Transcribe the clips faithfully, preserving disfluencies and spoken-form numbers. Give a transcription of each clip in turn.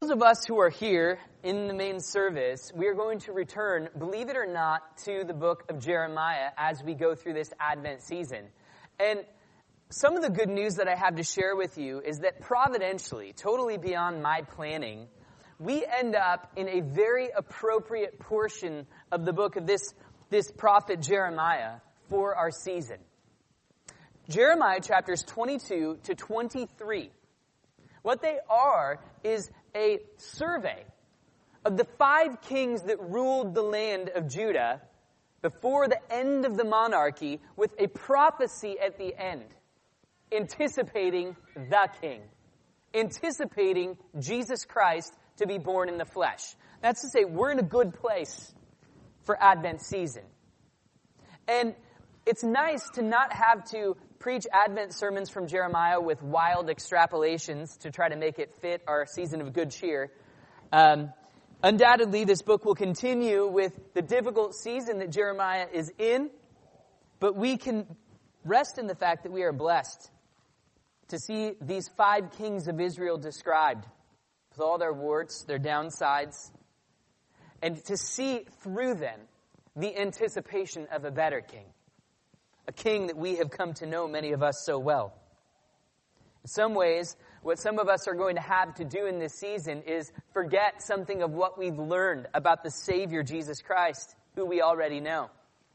those of us who are here in the main service, we are going to return, believe it or not, to the book of Jeremiah as we go through this Advent season. And some of the good news that I have to share with you is that providentially, totally beyond my planning, we end up in a very appropriate portion of the book of this, this prophet Jeremiah for our season. Jeremiah chapters twenty-two to twenty-three. What they are is a survey of the five kings that ruled the land of Judah before the end of the monarchy, with a prophecy at the end, anticipating the king, anticipating Jesus Christ to be born in the flesh. That's to say, we're in a good place for Advent season. And it's nice to not have to preach Advent sermons from Jeremiah with wild extrapolations to try to make it fit our season of good cheer. Um, undoubtedly, this book will continue with the difficult season that Jeremiah is in, but we can rest in the fact that we are blessed to see these five kings of Israel described, with all their warts, their downsides, and to see through them the anticipation of a better king. A king that we have come to know, many of us, so well. In some ways, what some of us are going to have to do in this season is forget something of what we've learned about the Savior, Jesus Christ, who we already know.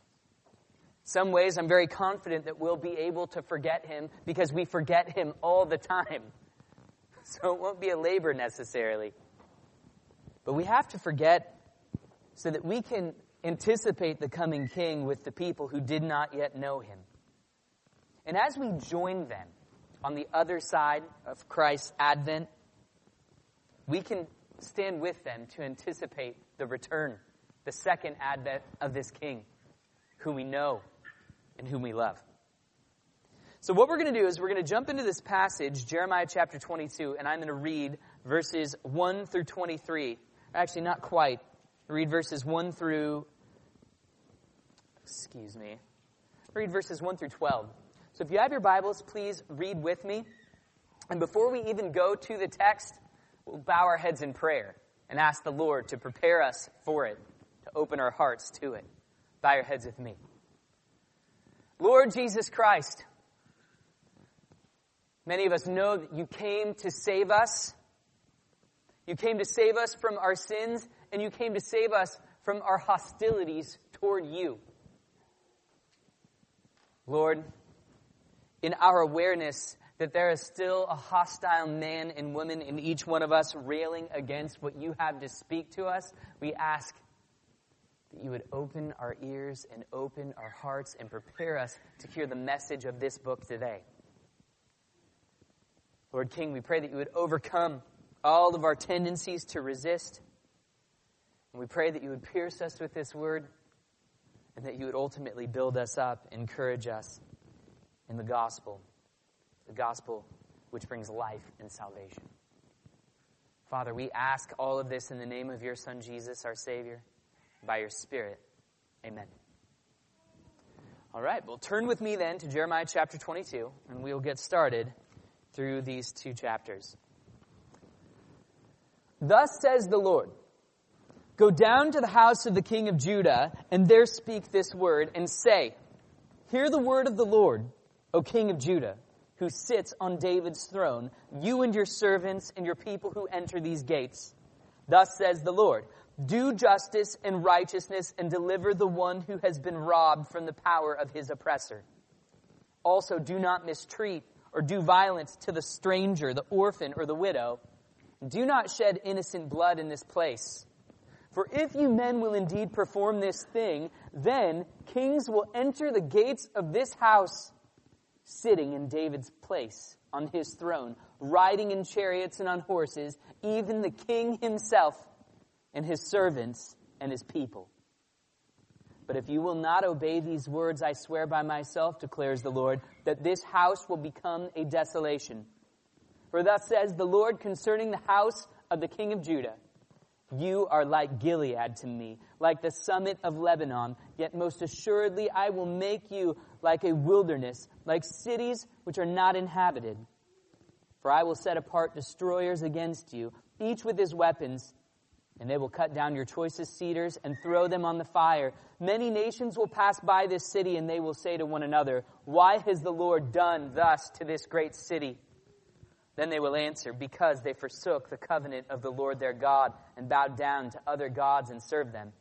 In some ways, I'm very confident that we'll be able to forget him because we forget him all the time. So it won't be a labor necessarily. But we have to forget so that we can anticipate the coming king with the people who did not yet know him. And as we join them on the other side of Christ's advent, we can stand with them to anticipate the return, the second advent of this king, whom we know and whom we love. So what we're going to do is we're going to jump into this passage, Jeremiah chapter twenty-two, and I'm going to read verses one through twenty-three. Actually, not quite. Read verses one through, excuse me, read verses one through twelve. So if you have your Bibles, please read with me. And before we even go to the text, we'll bow our heads in prayer and ask the Lord to prepare us for it, to open our hearts to it. Bow your heads with me. Lord Jesus Christ, many of us know that you came to save us. You came to save us from our sins, and you came to save us from our hostilities toward you. Lord, in our awareness that there is still a hostile man and woman in each one of us railing against what you have to speak to us, we ask that you would open our ears and open our hearts and prepare us to hear the message of this book today. Lord King, we pray that you would overcome all of our tendencies to resist. And we pray that you would pierce us with this word and that you would ultimately build us up, encourage us in the gospel, the gospel which brings life and salvation. Father, we ask all of this in the name of your Son, Jesus, our Savior, by your Spirit. Amen. All right, well, turn with me then to Jeremiah chapter twenty-two, and we'll get started through these two chapters. Thus says the Lord, go down to the house of the king of Judah, and there speak this word, and say, hear the word of the Lord, O king of Judah, who sits on David's throne, you and your servants and your people who enter these gates. Thus says the Lord, do justice and righteousness and deliver the one who has been robbed from the power of his oppressor. Also do not mistreat or do violence to the stranger, the orphan, or the widow. Do not shed innocent blood in this place. For if you men will indeed perform this thing, then kings will enter the gates of this house, sitting in David's place on his throne, riding in chariots and on horses, even the king himself and his servants and his people. But if you will not obey these words, I swear by myself, declares the Lord, that this house will become a desolation. For thus says the Lord concerning the house of the king of Judah, you are like Gilead to me, like the summit of Lebanon, yet most assuredly I will make you like a wilderness, like cities which are not inhabited. For I will set apart destroyers against you, each with his weapons, and they will cut down your choicest cedars and throw them on the fire. Many nations will pass by this city, and they will say to one another, why has the Lord done thus to this great city? Then they will answer, because they forsook the covenant of the Lord their God and bowed down to other gods and served them.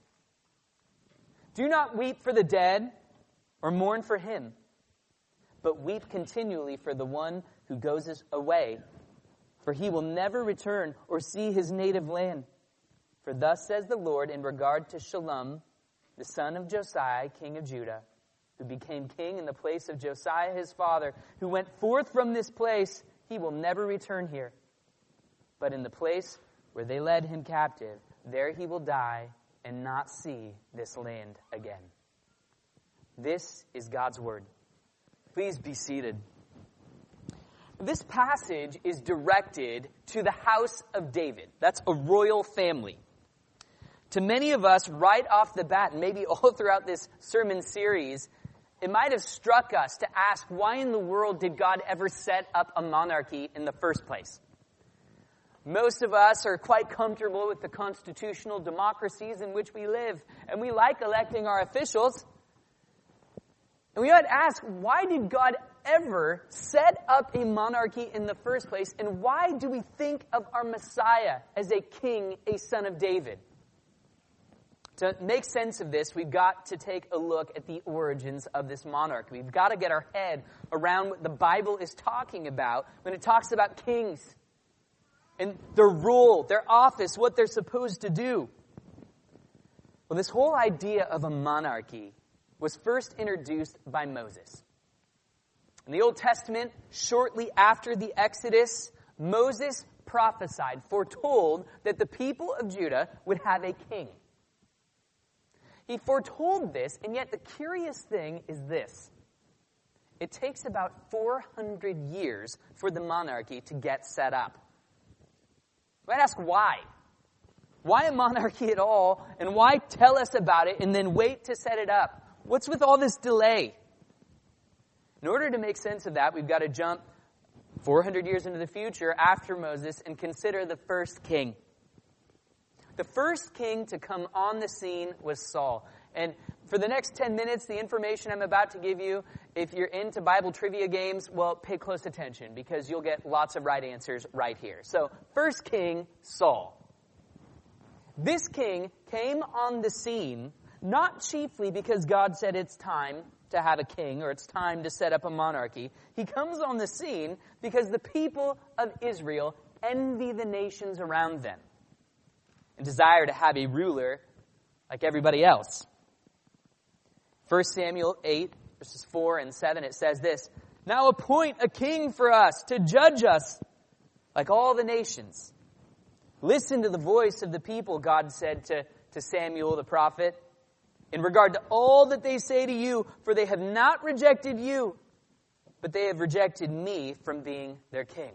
Do not weep for the dead or mourn for him, but weep continually for the one who goes away, for he will never return or see his native land. For thus says the Lord in regard to Shallum, the son of Josiah, king of Judah, who became king in the place of Josiah his father, who went forth from this place, he will never return here. But in the place where they led him captive, there he will die and not see this land again. This is God's word. Please be seated. This passage is directed to the house of David. That's a royal family. To many of us, right off the bat, and maybe all throughout this sermon series, it might have struck us to ask, why in the world did God ever set up a monarchy in the first place? Most of us are quite comfortable with the constitutional democracies in which we live, and we like electing our officials. And we ought to ask, why did God ever set up a monarchy in the first place? And why do we think of our Messiah as a king, a son of David? To make sense of this, we've got to take a look at the origins of this monarchy. We've got to get our head around what the Bible is talking about when it talks about kings and their rule, their office, what they're supposed to do. Well, this whole idea of a monarchy was first introduced by Moses. In the Old Testament, shortly after the Exodus, Moses prophesied, foretold that the people of Judah would have a king. He foretold this, and yet the curious thing is this. It takes about four hundred years for the monarchy to get set up. You might ask why. Why a monarchy at all, and why tell us about it and then wait to set it up? What's with all this delay? In order to make sense of that, we've got to jump four hundred years into the future after Moses and consider the first king. The first king to come on the scene was Saul. And for the next ten minutes, the information I'm about to give you, if you're into Bible trivia games, well, pay close attention because you'll get lots of right answers right here. So, first king, Saul. This king came on the scene not chiefly because God said it's time to have a king or it's time to set up a monarchy. He comes on the scene because the people of Israel envy the nations around them and desire to have a ruler like everybody else. First Samuel eight, verses four and seven, it says this, now appoint a king for us to judge us like all the nations. Listen to the voice of the people, God said to, to Samuel the prophet, in regard to all that they say to you, for they have not rejected you, but they have rejected me from being their king.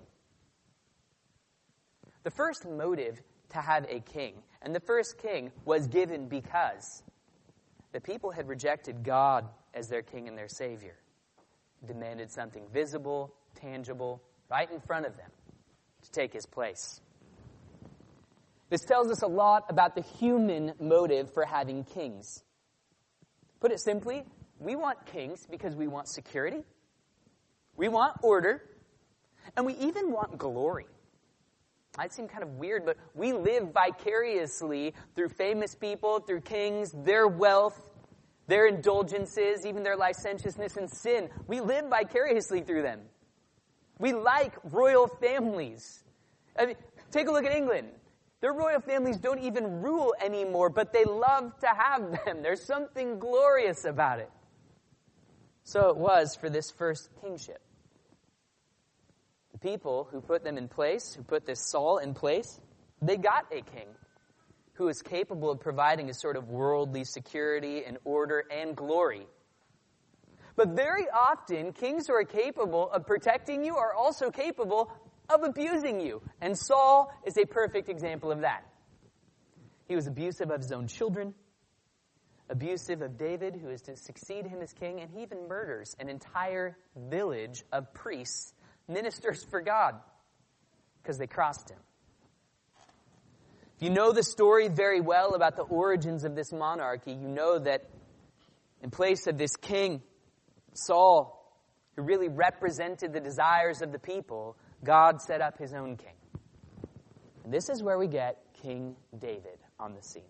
The first motive to have a king, and the first king was given because the people had rejected God as their king and their savior, demanded something visible, tangible, right in front of them to take his place. This tells us a lot about the human motive for having kings. Put it simply, we want kings because we want security, we want order, and we even want glory. Might seem kind of weird, but we live vicariously through famous people, through kings, their wealth, their indulgences, even their licentiousness and sin. We live vicariously through them. We like royal families. I mean, take a look at England. Their royal families don't even rule anymore, but they love to have them. There's something glorious about it. So it was for this first kingship. The people who put them in place, who put this Saul in place, they got a king who was capable of providing a sort of worldly security and order and glory. But very often, kings who are capable of protecting you are also capable of abusing you. And Saul is a perfect example of that. He was abusive of his own children, abusive of David, who is to succeed him as king, and he even murders an entire village of priests, ministers for God. because they crossed him. If you know the story very well about the origins of this monarchy, you know that in place of this king, Saul, who really represented the desires of the people, God set up his own king. And this is where we get King David on the scene.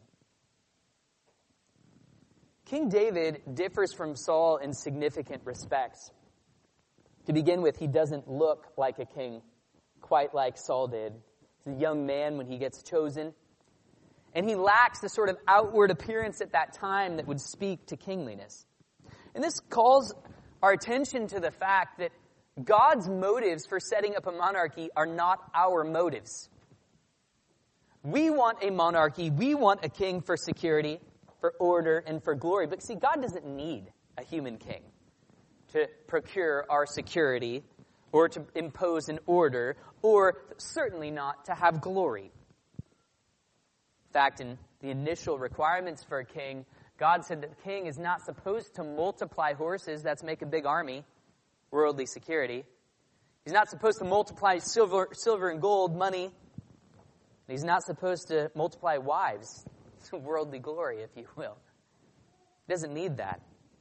King David differs from Saul in significant respects. To begin with, he doesn't look like a king, quite like Saul did. He's a young man when he gets chosen. And he lacks the sort of outward appearance at that time that would speak to kingliness. And this calls our attention to the fact that God's motives for setting up a monarchy are not our motives. We want a monarchy, we want a king for security, for order, and for glory. But see, God doesn't need a human king to procure our security or to impose an order, or certainly not to have glory. In fact, in the initial requirements for a king, God said that the king is not supposed to multiply horses, that's make a big army, worldly security. He's not supposed to multiply silver, silver and gold, money. He's not supposed to multiply wives, worldly glory, if you will. He doesn't need that.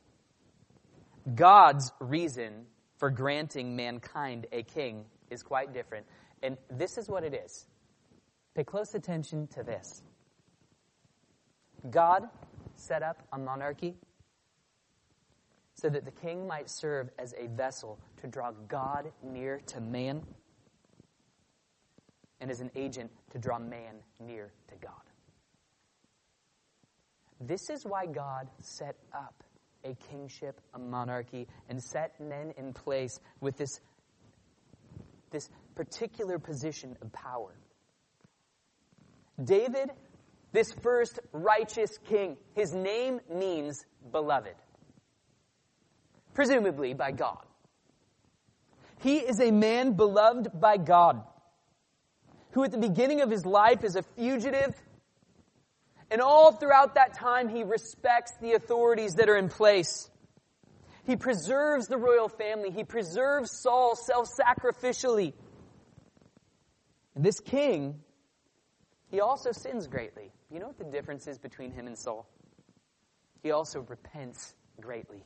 God's reason for granting mankind a king is quite different. And this is what it is. Pay close attention to this. God set up a monarchy so that the king might serve as a vessel to draw God near to man and as an agent to draw man near to God. This is why God set up a kingship, a monarchy, and set men in place with this, this particular position of power. David, this first righteous king, his name means beloved, presumably by God. He is a man beloved by God, who at the beginning of his life is a fugitive, and all throughout that time he respects the authorities that are in place. He preserves the royal family. He preserves Saul self-sacrificially. And this king, he also sins greatly. You know what the difference is between him and Saul? He also repents greatly.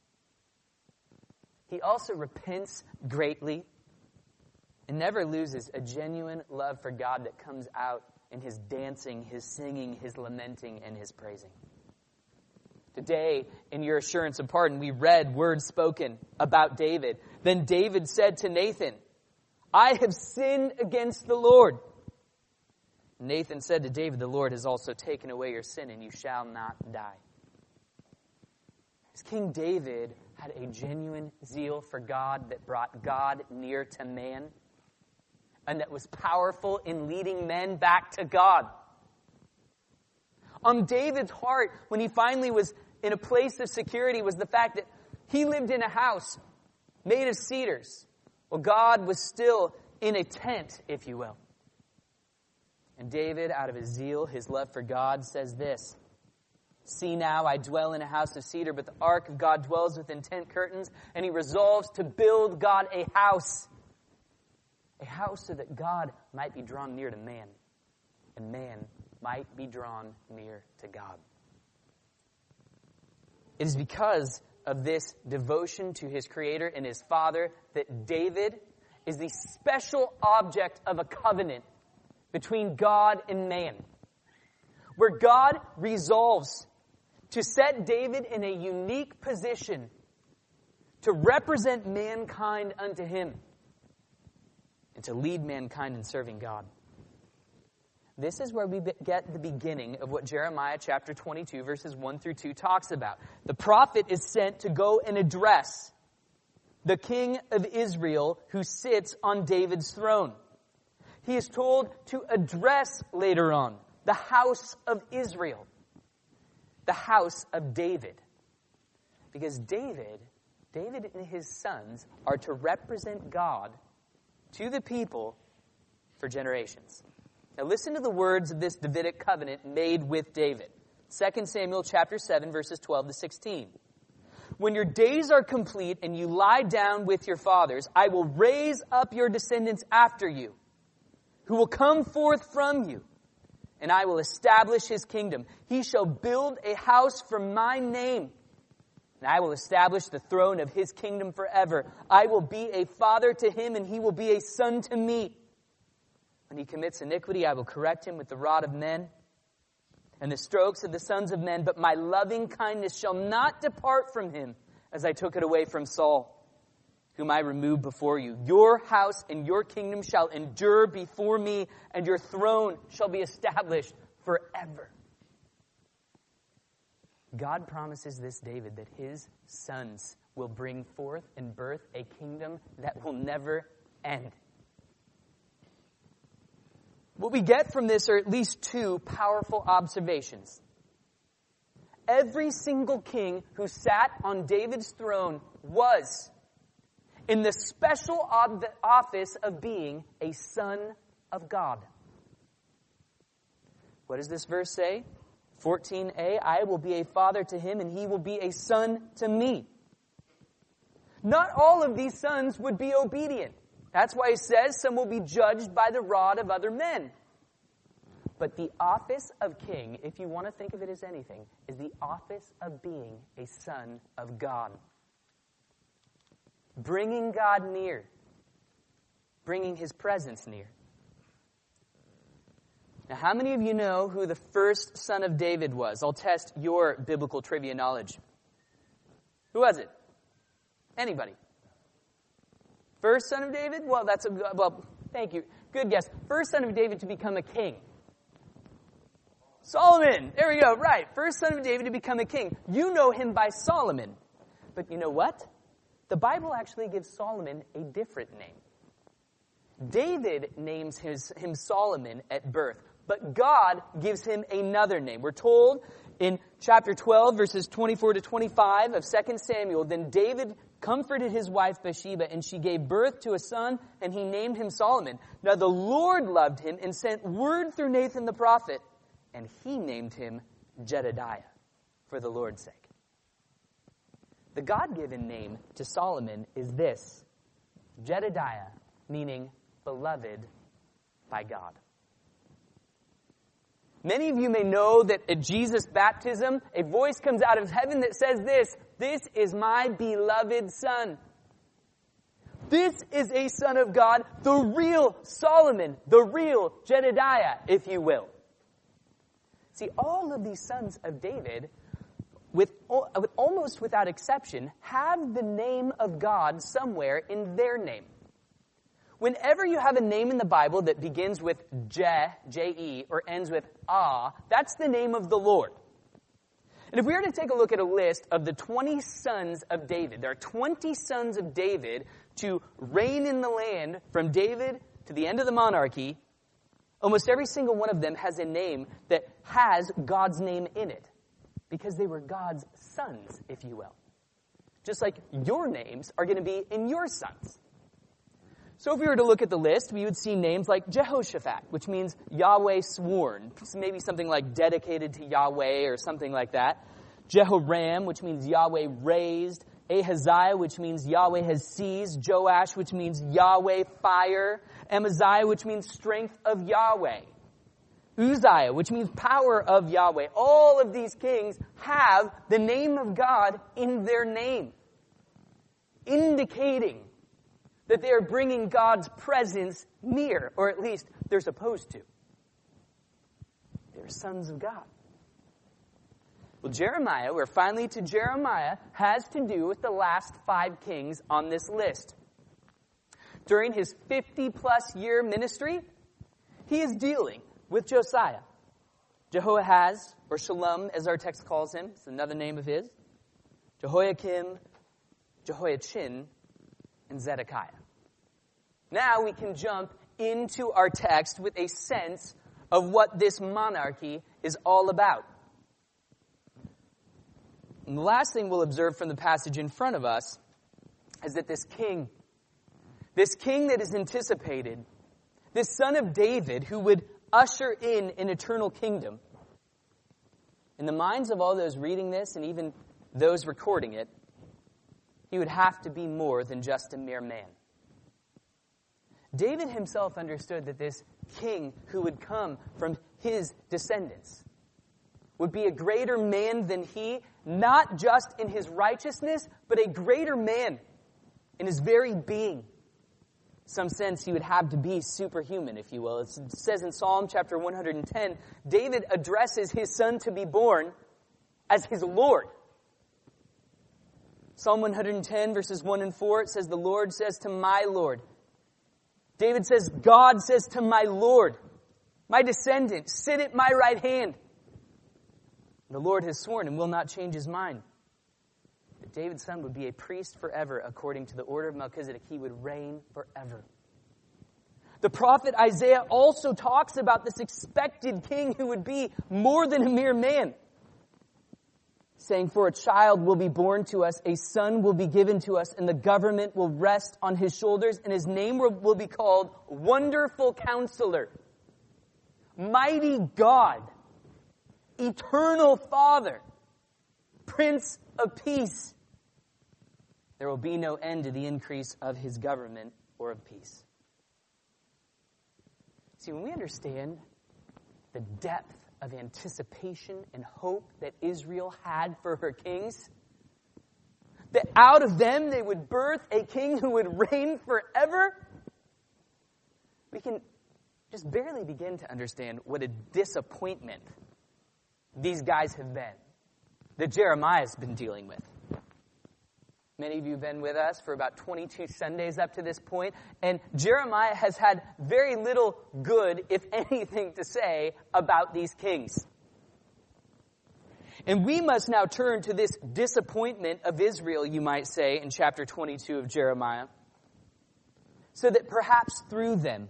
He also repents greatly and never loses a genuine love for God that comes out in his dancing, his singing, his lamenting, and his praising. Today, in your assurance of pardon, we read words spoken about David. Then David said to Nathan, I have sinned against the Lord. Nathan said to David, the Lord has also taken away your sin, and you shall not die. As King David had a genuine zeal for God that brought God near to man, and that was powerful in leading men back to God. On David's heart, when he finally was in a place of security, was the fact that he lived in a house made of cedars, while God was still in a tent, if you will. And David, out of his zeal, his love for God, says this, See now, I dwell in a house of cedar, but the ark of God dwells within tent curtains, and he resolves to build God a house. A house so that God might be drawn near to man, and man might be drawn near to God. It is because of this devotion to his Creator and his Father that David is the special object of a covenant between God and man, where God resolves to set David in a unique position to represent mankind unto him and to lead mankind in serving God. This is where we get the beginning of what Jeremiah chapter twenty-two, verses one through two talks about. The prophet is sent to go and address the king of Israel who sits on David's throne. He is told to address later on the house of Israel, the house of David. Because David, David and his sons are to represent God to the people for generations. Now listen to the words of this Davidic covenant made with David. Second Samuel chapter seven, verses twelve to sixteen. When your days are complete and you lie down with your fathers, I will raise up your descendants after you, who will come forth from you, and I will establish his kingdom. He shall build a house for my name, and I will establish the throne of his kingdom forever. I will be a father to him, and he will be a son to me. When he commits iniquity, I will correct him with the rod of men and the strokes of the sons of men. But my loving kindness shall not depart from him, as I took it away from Saul, whom I removed before you. Your house and your kingdom shall endure before me, and your throne shall be established forever. God promises this David that his sons will bring forth and birth a kingdom that will never end. What we get from this are at least two powerful observations. Every single king who sat on David's throne was in the special office of being a son of God. What does this verse say? fourteen a, I will be a father to him, and he will be a son to me. Not all of these sons would be obedient. That's why he says some will be judged by the rod of other men. But the office of king, if you want to think of it as anything, is the office of being a son of God. Bringing God near. Bringing his presence near. Now, how many of you know who the first son of David was? I'll test your biblical trivia knowledge. Who was it? Anybody? First son of David? Well, that's a, well, thank you. Good guess. First son of David to become a king. Solomon. There we go. Right. First son of David to become a king. You know him by Solomon. But you know what? The Bible actually gives Solomon a different name. David names his, him Solomon at birth, but God gives him another name. We're told in chapter twelve, verses twenty-four to twenty-five of Second Samuel, then David comforted his wife Bathsheba, and she gave birth to a son, and he named him Solomon. Now the Lord loved him and sent word through Nathan the prophet, and he named him Jedediah for the Lord's sake. The God-given name to Solomon is this, Jedediah, meaning beloved by God. Many of you may know that at Jesus' baptism, a voice comes out of heaven that says this, this is my beloved son. This is a son of God, the real Solomon, the real Jedediah, if you will. See, all of these sons of David, with, with almost without exception, have the name of God somewhere in their name. Whenever you have a name in the Bible that begins with Je, J E, or ends with Ah, that's the name of the Lord. And if we were to take a look at a list of the twenty sons of David, there are twenty sons of David to reign in the land from David to the end of the monarchy. Almost every single one of them has a name that has God's name in it, because they were God's sons, if you will. Just like your names are going to be in your sons. So if we were to look at the list, we would see names like Jehoshaphat, which means Yahweh sworn. Maybe something like dedicated to Yahweh or something like that. Jehoram, which means Yahweh raised. Ahaziah, which means Yahweh has seized. Joash, which means Yahweh fire. Amaziah, which means strength of Yahweh. Uzziah, which means power of Yahweh. All of these kings have the name of God in their name, indicating that they are bringing God's presence near, or at least they're supposed to. They're sons of God. Well, Jeremiah, we're finally to Jeremiah, has to do with the last five kings on this list. During his fifty-plus year ministry, he is dealing with Josiah. Jehoahaz, or Shalom, as our text calls him, it's another name of his. Jehoiakim, Jehoiachin, and Zedekiah. Now we can jump into our text with a sense of what this monarchy is all about. And the last thing we'll observe from the passage in front of us is that this king, this king that is anticipated, this son of David who would usher in an eternal kingdom, in the minds of all those reading this and even those recording it, he would have to be more than just a mere man. David himself understood that this king who would come from his descendants would be a greater man than he, not just in his righteousness, but a greater man in his very being. In some sense, he would have to be superhuman, if you will. It says in Psalm chapter one hundred ten, David addresses his son to be born as his Lord. Psalm one hundred ten, verses one and four, it says, the Lord says to my Lord. David says, God says to my Lord, my descendant, sit at my right hand. The Lord has sworn and will not change his mind that David's son would be a priest forever according to the order of Melchizedek. He would reign forever. The prophet Isaiah also talks about this expected king who would be more than a mere man, saying, for a child will be born to us, a son will be given to us, and the government will rest on his shoulders, and his name will, will be called Wonderful Counselor, Mighty God, Eternal Father, Prince of Peace. There will be no end to the increase of his government or of peace. See, when we understand the depth of anticipation and hope that Israel had for her kings, that out of them they would birth a king who would reign forever, we can just barely begin to understand what a disappointment these guys have been, that Jeremiah's been dealing with. Many of you have been with us for about twenty-two Sundays up to this point, and Jeremiah has had very little good, if anything, to say about these kings. And we must now turn to this disappointment of Israel, you might say, in chapter twenty-two of Jeremiah, so that perhaps through them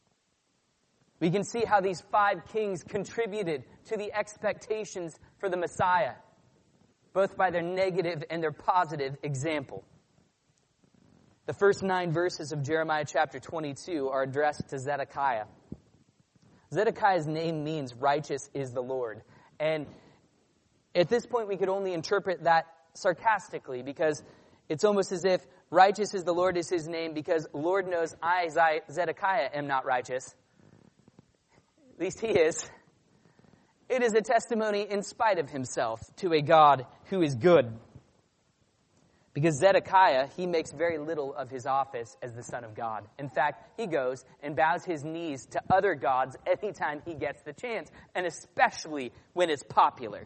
we can see how these five kings contributed to the expectations for the Messiah, both by their negative and their positive example. The first nine verses of Jeremiah chapter twenty-two are addressed to Zedekiah. Zedekiah's name means righteous is the Lord. And at this point we could only interpret that sarcastically, because it's almost as if righteous is the Lord is his name because Lord knows I, Zedekiah, am not righteous. At least he is. It is a testimony in spite of himself to a God who is good. Because Zedekiah, he makes very little of his office as the Son of God. In fact, he goes and bows his knees to other gods anytime he gets the chance, and especially when it's popular.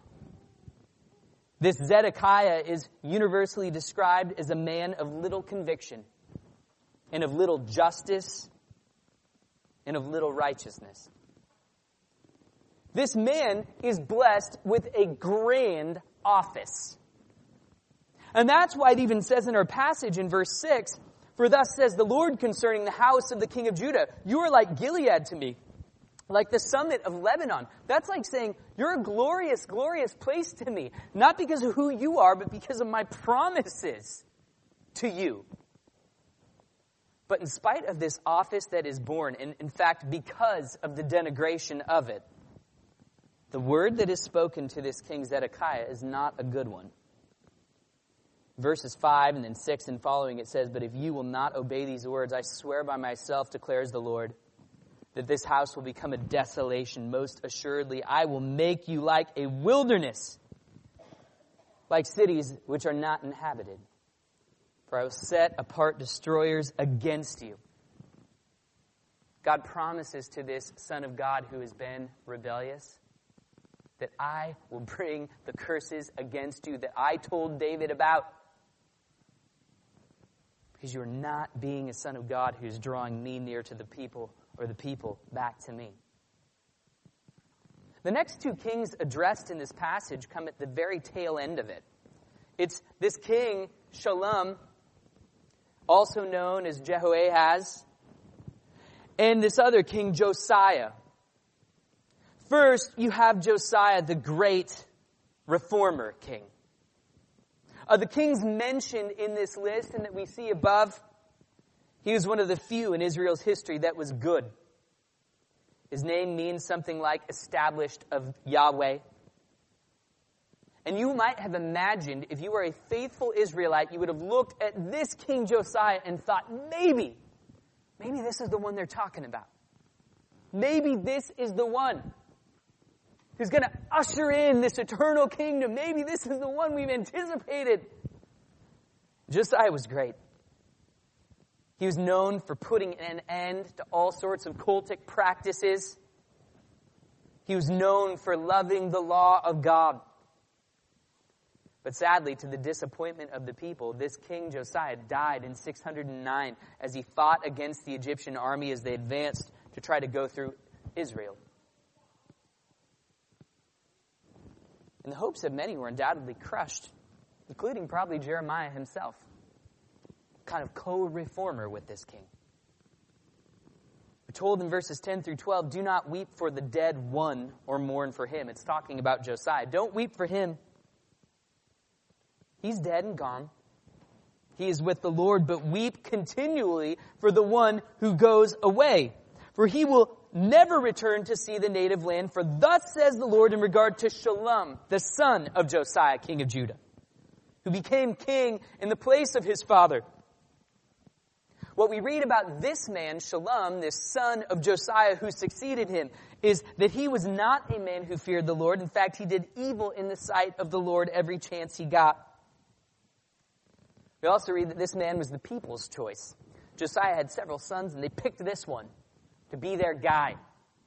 This Zedekiah is universally described as a man of little conviction, and of little justice, and of little righteousness. This man is blessed with a grand office. And that's why it even says in our passage in verse six, for thus says the Lord concerning the house of the king of Judah, you are like Gilead to me, like the summit of Lebanon. That's like saying, you're a glorious, glorious place to me, not because of who you are, but because of my promises to you. But in spite of this office that is born, and in fact, because of the denigration of it, the word that is spoken to this king Zedekiah is not a good one. Verses five and then six and following, it says, but if you will not obey these words, I swear by myself, declares the Lord, that this house will become a desolation. Most assuredly, I will make you like a wilderness, like cities which are not inhabited. For I will set apart destroyers against you. God promises to this Son of God who has been rebellious that I will bring the curses against you that I told David about. Because you're not being a son of God who's drawing me near to the people or the people back to me. The next two kings addressed in this passage come at the very tail end of it. It's this king, Shalom, also known as Jehoahaz, and this other king, Josiah. First, you have Josiah, the great reformer king. Of the kings mentioned in this list and that we see above, he was one of the few in Israel's history that was good. His name means something like established of Yahweh. And you might have imagined, if you were a faithful Israelite, you would have looked at this King Josiah and thought, maybe, maybe this is the one they're talking about. maybe this is the one who's going to usher in this eternal kingdom. Maybe this is the one we've anticipated. Josiah was great. He was known for putting an end to all sorts of cultic practices. He was known for loving the law of God. But sadly, to the disappointment of the people, this king Josiah died in six hundred nine as he fought against the Egyptian army as they advanced to try to go through Israel. And the hopes of many were undoubtedly crushed, including probably Jeremiah himself, kind of co-reformer with this king. We're told in verses ten through twelve, do not weep for the dead one or mourn for him. It's talking about Josiah. Don't weep for him. He's dead and gone. He is with the Lord, but weep continually for the one who goes away. For he will never return to see the native land. For thus says the Lord in regard to Shallum, the son of Josiah, king of Judah, who became king in the place of his father. What we read about this man, Shallum, this son of Josiah who succeeded him, is that he was not a man who feared the Lord. In fact, he did evil in the sight of the Lord every chance he got. We also read that this man was the people's choice. Josiah had several sons, and they picked this one to be their guy.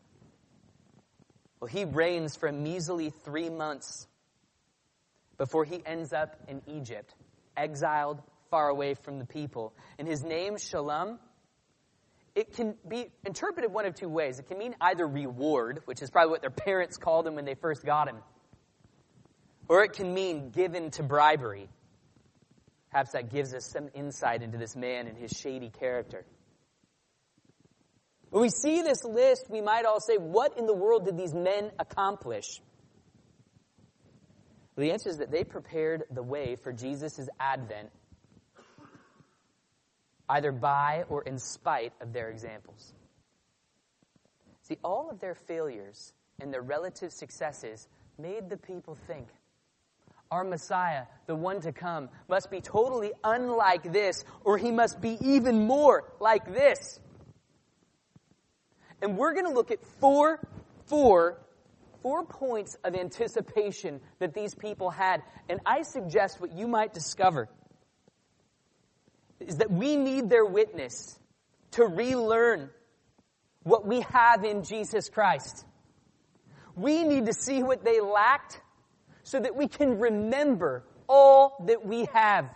Well, he reigns for a measly three months before he ends up in Egypt, exiled far away from the people. And his name, Shallum, it can be interpreted one of two ways. It can mean either reward, which is probably what their parents called him when they first got him, or it can mean given to bribery. Perhaps that gives us some insight into this man and his shady character. When we see this list, we might all say, what in the world did these men accomplish? Well, the answer is that they prepared the way for Jesus' advent, either by or in spite of their examples. See, all of their failures and their relative successes made the people think, our Messiah, the one to come, must be totally unlike this, or he must be even more like this. And we're going to look at four, four, four points of anticipation that these people had. And I suggest what you might discover is that we need their witness to relearn what we have in Jesus Christ. We need to see what they lacked so that we can remember all that we have.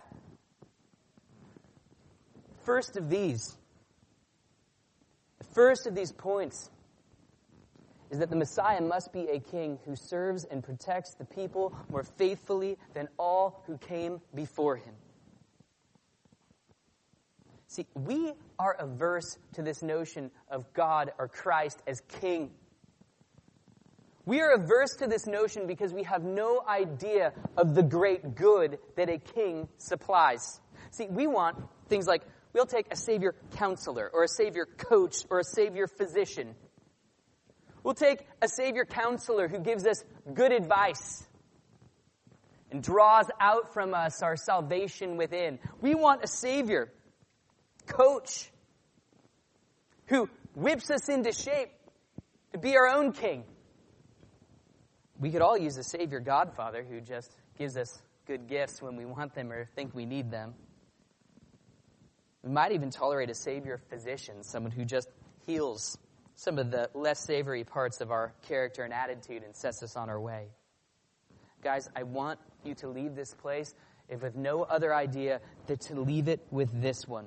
First of these, the first of these points is that the Messiah must be a king who serves and protects the people more faithfully than all who came before him. See, we are averse to this notion of God or Christ as king. We are averse to this notion because we have no idea of the great good that a king supplies. See, we want things like, we'll take a Savior counselor or a Savior coach or a Savior physician. We'll take a Savior counselor who gives us good advice and draws out from us our salvation within. We want a Savior coach who whips us into shape to be our own king. We could all use a Savior Godfather who just gives us good gifts when we want them or think we need them. We might even tolerate a Savior physician, someone who just heals some of the less savory parts of our character and attitude and sets us on our way. Guys, I want you to leave this place, if with no other idea, than to leave it with this one.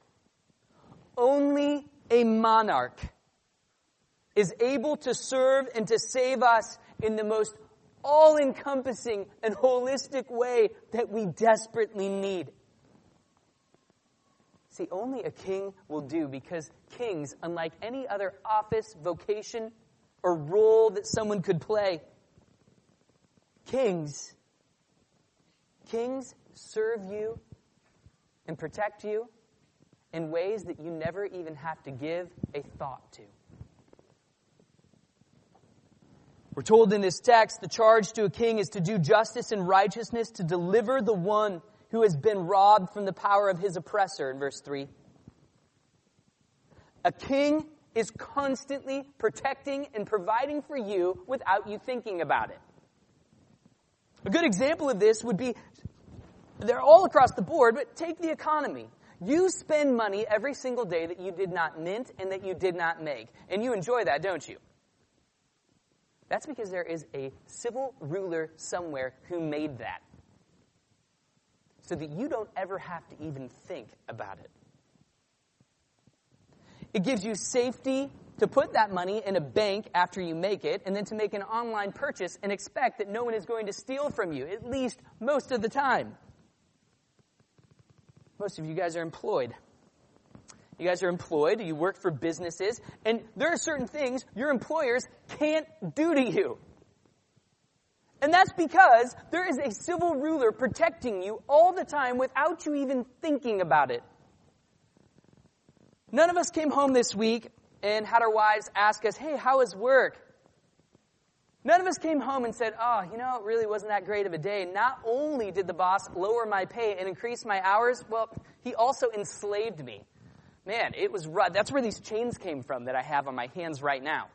Only a monarch is able to serve and to save us in the most all-encompassing and holistic way that we desperately need. See, only a king will do, because kings, unlike any other office, vocation, or role that someone could play, kings, kings serve you and protect you in ways that you never even have to give a thought to. We're told in this text, the charge to a king is to do justice and righteousness, to deliver the one who has been robbed from the power of his oppressor, in verse three. A king is constantly protecting and providing for you without you thinking about it. A good example of this would be, they're all across the board, but take the economy. You spend money every single day that you did not mint and that you did not make. And you enjoy that, don't you? That's because there is a civil ruler somewhere who made that. So that you don't ever have to even think about it. It gives you safety to put that money in a bank after you make it, and then to make an online purchase and expect that no one is going to steal from you, at least most of the time. Most of you guys are employed. You guys are employed, you work for businesses, and there are certain things your employers can't do to you. And that's because there is a civil ruler protecting you all the time without you even thinking about it. None of us came home this week and had our wives ask us, hey, how was work? None of us came home and said, oh, you know, it really wasn't that great of a day. Not only did the boss lower my pay and increase my hours, well, he also enslaved me. Man, it was rough. That's where these chains came from that I have on my hands right now.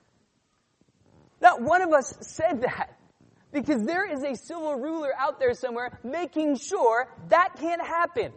Not one of us said that, because there is a civil ruler out there somewhere making sure that can't happen.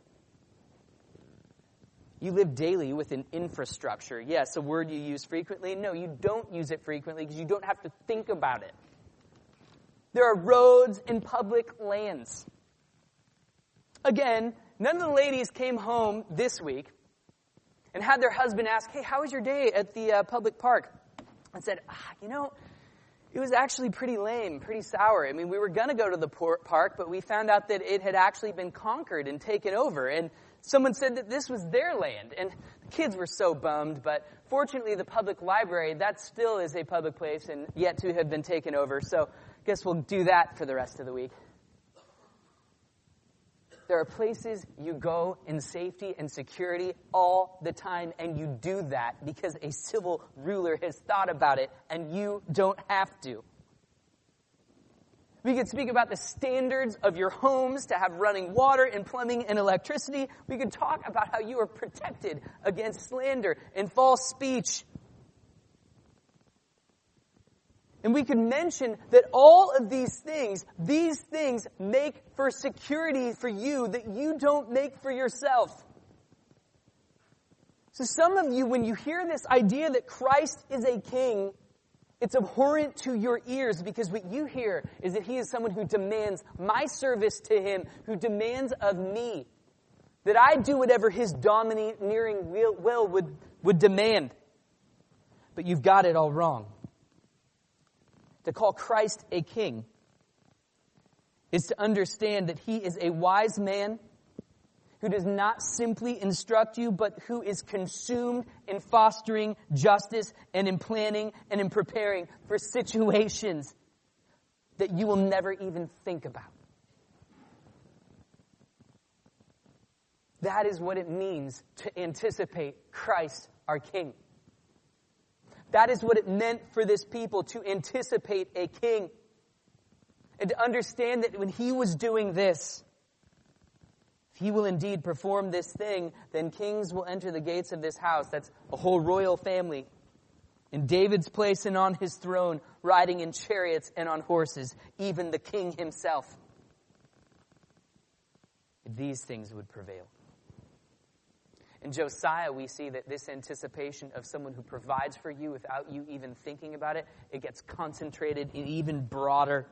You live daily with an infrastructure. Yes, a word you use frequently. No, you don't use it frequently because you don't have to think about it. There are roads and public lands. Again, none of the ladies came home this week and had their husband ask, hey, how was your day at the uh, public park? And said, ah, you know, it was actually pretty lame, pretty sour. I mean, we were going to go to the park, but we found out that it had actually been conquered and taken over. And someone said that this was their land. And the kids were so bummed, but fortunately the public library, that still is a public place and yet to have been taken over. So I guess we'll do that for the rest of the week. There are places you go in safety and security all the time, and you do that because a civil ruler has thought about it, and you don't have to. We could speak about the standards of your homes to have running water and plumbing and electricity. We could talk about how you are protected against slander and false speech. And we could mention that all of these things, these things make for security for you that you don't make for yourself. So some of you, when you hear this idea that Christ is a king, it's abhorrent to your ears because what you hear is that he is someone who demands my service to him, who demands of me that I do whatever his domineering will would, would demand. But you've got it all wrong. To call Christ a king is to understand that he is a wise man who does not simply instruct you, but who is consumed in fostering justice and in planning and in preparing for situations that you will never even think about. That is what it means to anticipate Christ our King. That is what it meant for this people, to anticipate a king. And to understand that when he was doing this, if he will indeed perform this thing, then kings will enter the gates of this house. That's a whole royal family. In David's place and on his throne, riding in chariots and on horses, even the king himself. These things would prevail. In Josiah, we see that this anticipation of someone who provides for you without you even thinking about it, it gets concentrated and even broader.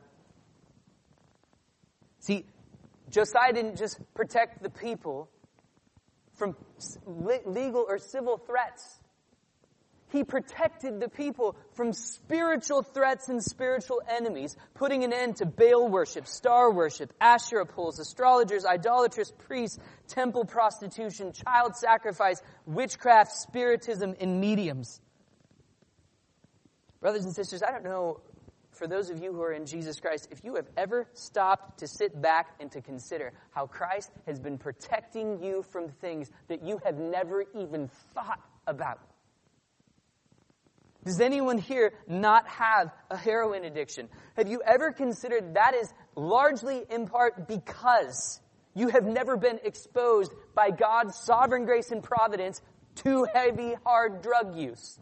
See, Josiah didn't just protect the people from legal or civil threats. He protected the people from spiritual threats and spiritual enemies, putting an end to Baal worship, star worship, Asherah poles, astrologers, idolatrous priests, temple prostitution, child sacrifice, witchcraft, spiritism, and mediums. Brothers and sisters, I don't know, for those of you who are in Jesus Christ, if you have ever stopped to sit back and to consider how Christ has been protecting you from things that you have never even thought about. Does anyone here not have a heroin addiction? Have you ever considered that is largely in part because you have never been exposed by God's sovereign grace and providence to heavy, hard drug use?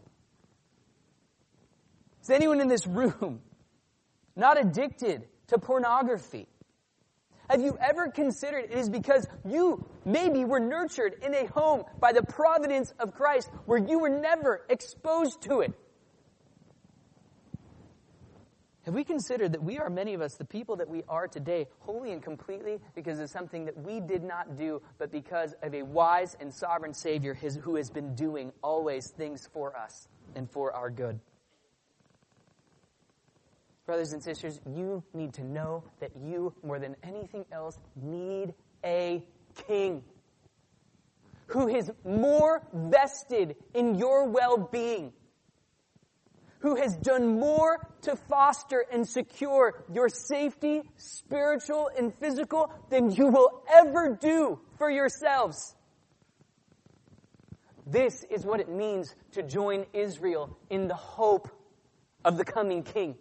Is anyone in this room not addicted to pornography? Have you ever considered it is because you maybe were nurtured in a home by the providence of Christ where you were never exposed to it? Have we considered that we are, many of us, the people that we are today, wholly and completely because of something that we did not do, but because of a wise and sovereign Savior his, who has been doing always things for us and for our good? Brothers and sisters, you need to know that you, more than anything else, need a king who is more vested in your well-being, who has done more to foster and secure your safety, spiritual and physical, than you will ever do for yourselves. This is what it means to join Israel in the hope of the coming king.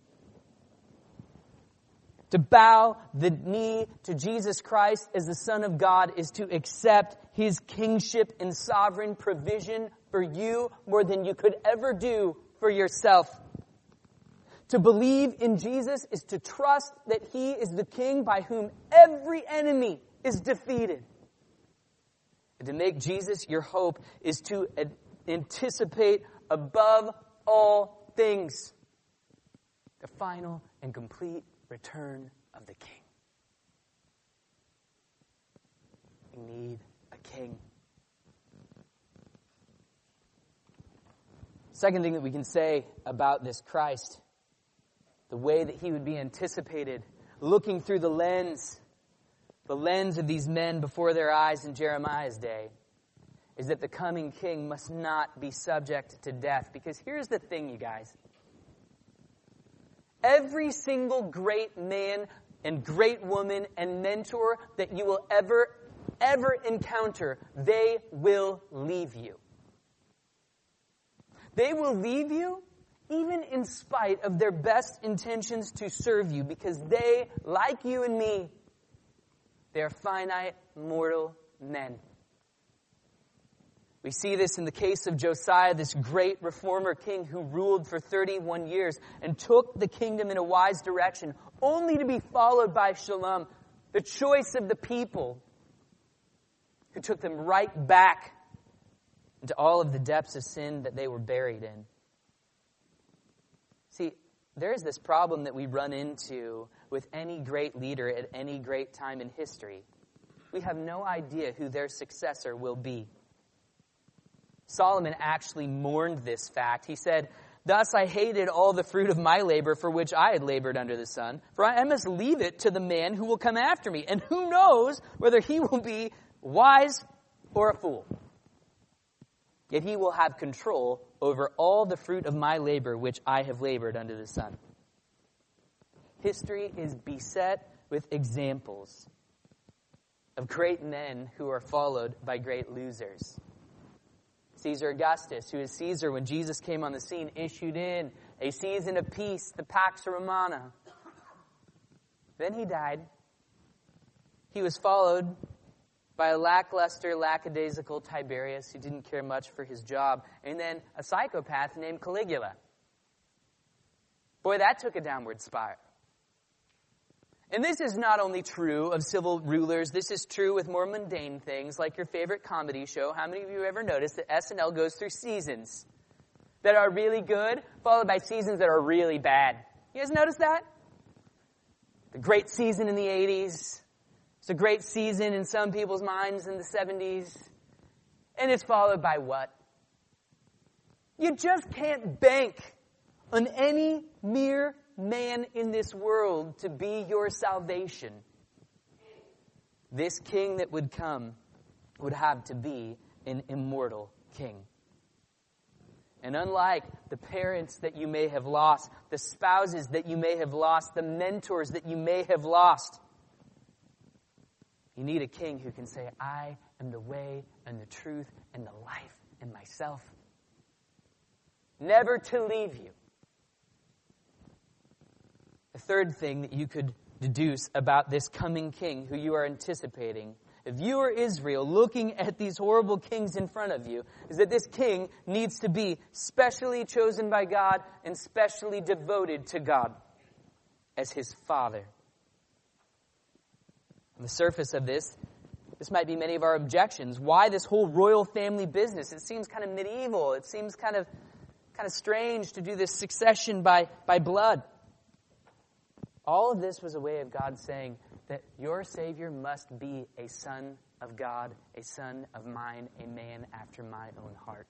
To bow the knee to Jesus Christ as the Son of God is to accept His kingship and sovereign provision for you more than you could ever do for yourself. To believe in Jesus is to trust that He is the King by whom every enemy is defeated. And to make Jesus your hope is to anticipate above all things the final and complete return of the King. We need a king. Second thing that we can say about this Christ, the way that He would be anticipated, looking through the lens, the lens of these men before their eyes in Jeremiah's day, is that the coming king must not be subject to death. Because here's the thing, you guys. Every single great man and great woman and mentor that you will ever, ever encounter, they will leave you. They will leave you even in spite of their best intentions to serve you, because they, like you and me, they are finite, mortal men. We see this in the case of Josiah, this great reformer king who ruled for thirty-one years and took the kingdom in a wise direction, only to be followed by Shalom, the choice of the people, who took them right back into all of the depths of sin that they were buried in. See, there is this problem that we run into with any great leader at any great time in history. We have no idea who their successor will be. Solomon actually mourned this fact. He said, "Thus I hated all the fruit of my labor for which I had labored under the sun, for I must leave it to the man who will come after me, and who knows whether he will be wise or a fool. Yet he will have control over all the fruit of my labor which I have labored under the sun." History is beset with examples of great men who are followed by great losers. Caesar Augustus, who is Caesar when Jesus came on the scene, issued in a season of peace, the Pax Romana. Then he died. He was followed by a lackluster, lackadaisical Tiberius who didn't care much for his job, and then a psychopath named Caligula. Boy, that took a downward spiral. And this is not only true of civil rulers, this is true with more mundane things like your favorite comedy show. How many of you ever noticed that S N L goes through seasons that are really good, followed by seasons that are really bad? You guys notice that? The great season in the eighties. It's a great season in some people's minds in the seventies. And it's followed by what? You just can't bank on any mere man in this world to be your salvation. This king that would come would have to be an immortal king. And unlike the parents that you may have lost, the spouses that you may have lost, the mentors that you may have lost, you need a king who can say, "I am the way and the truth and the life and myself." Never to leave you. The third thing that you could deduce about this coming king who you are anticipating if you are Israel looking at these horrible kings in front of you, is that this king needs to be specially chosen by God and specially devoted to God as his father. On the surface of this, this might be many of our objections. Why this whole royal family business? It seems kind of medieval. It seems kind of kind of strange to do this succession by, by blood. All of this was a way of God saying that your Savior must be a son of God, a son of mine, a man after my own heart.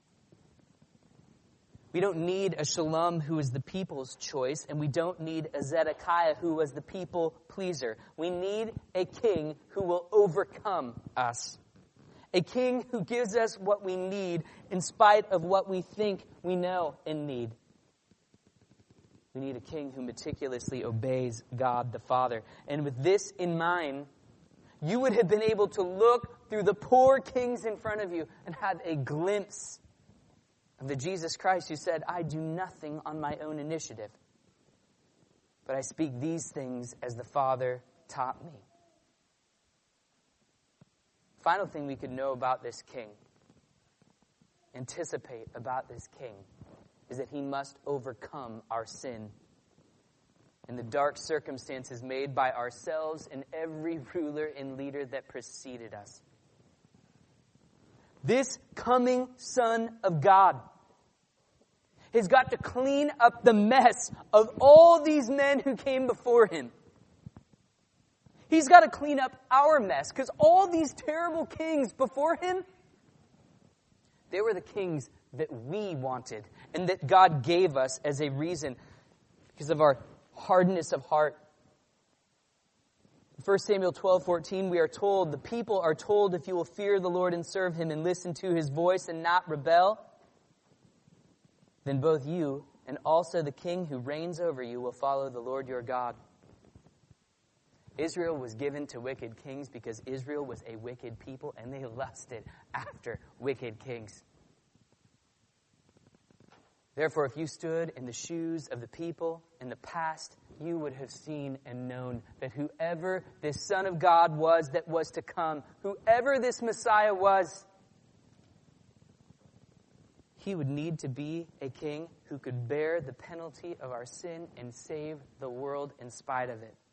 We don't need a Shalom who is the people's choice, and we don't need a Zedekiah who was the people pleaser. We need a king who will overcome us. A king who gives us what we need in spite of what we think we know and need. We need a king who meticulously obeys God the Father. And with this in mind, you would have been able to look through the poor kings in front of you and have a glimpse of the Jesus Christ who said, I do nothing on my own initiative, but I speak these things as the Father taught me. Final thing we could know about this king, anticipate about this king, is that he must overcome our sin and the dark circumstances made by ourselves and every ruler and leader that preceded us. This coming Son of God has got to clean up the mess of all these men who came before him. He's got to clean up our mess, because all these terrible kings before him, they were the kings that we wanted and that God gave us as a reason because of our hardness of heart. In First Samuel twelve fourteen, we are told, the people are told, if you will fear the Lord and serve him and listen to his voice and not rebel, then both you and also the king who reigns over you will follow the Lord your God. Israel was given to wicked kings because Israel was a wicked people and they lusted after wicked kings. Therefore, if you stood in the shoes of the people in the past, you would have seen and known that whoever this Son of God was that was to come, whoever this Messiah was, he would need to be a king who could bear the penalty of our sin and save the world in spite of it.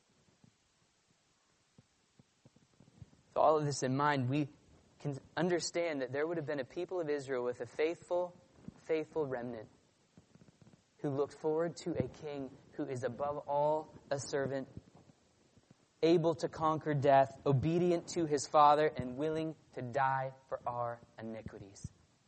With all of this in mind, we can understand that there would have been a people of Israel with a faithful, faithful remnant who looked forward to a king who is above all a servant, able to conquer death, obedient to his Father, and willing to die for our iniquities.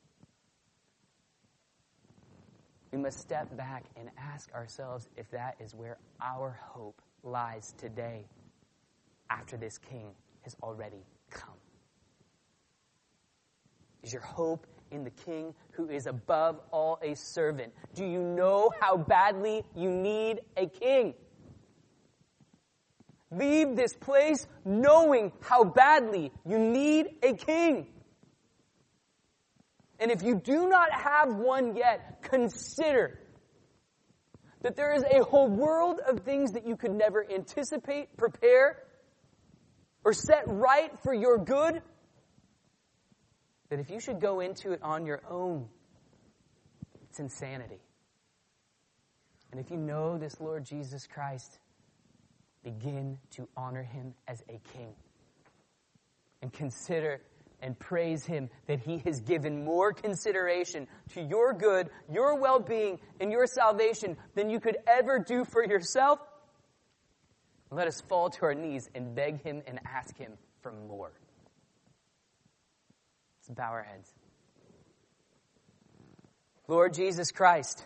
We must step back and ask ourselves if that is where our hope lies today after this king has already come. Is your hope in the king who is above all a servant? Do you know how badly you need a king? Leave this place knowing how badly you need a king. And if you do not have one yet, consider that there is a whole world of things that you could never anticipate, prepare, or set right for your good, that if you should go into it on your own, it's insanity. And if you know this Lord Jesus Christ, begin to honor him as a king. And consider and praise him that he has given more consideration to your good, your well-being, and your salvation than you could ever do for yourself. Let us fall to our knees and beg him and ask him for more. Let's bow our heads. Lord Jesus Christ,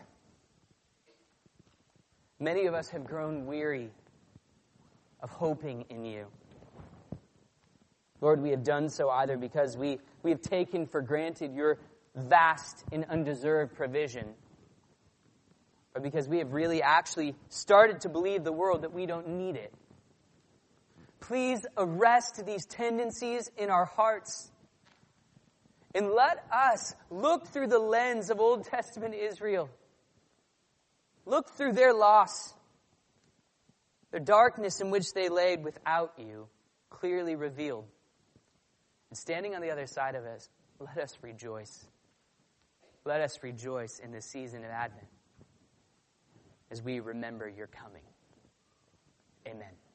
many of us have grown weary of hoping in you. Lord, we have done so either because we, we have taken for granted your vast and undeserved provision, or because we have really actually started to believe the world that we don't need it. Please arrest these tendencies in our hearts and let us look through the lens of Old Testament Israel. Look through their loss, their darkness in which they laid without you, clearly revealed. And standing on the other side of us, let us rejoice. Let us rejoice in this season of Advent as we remember your coming. Amen.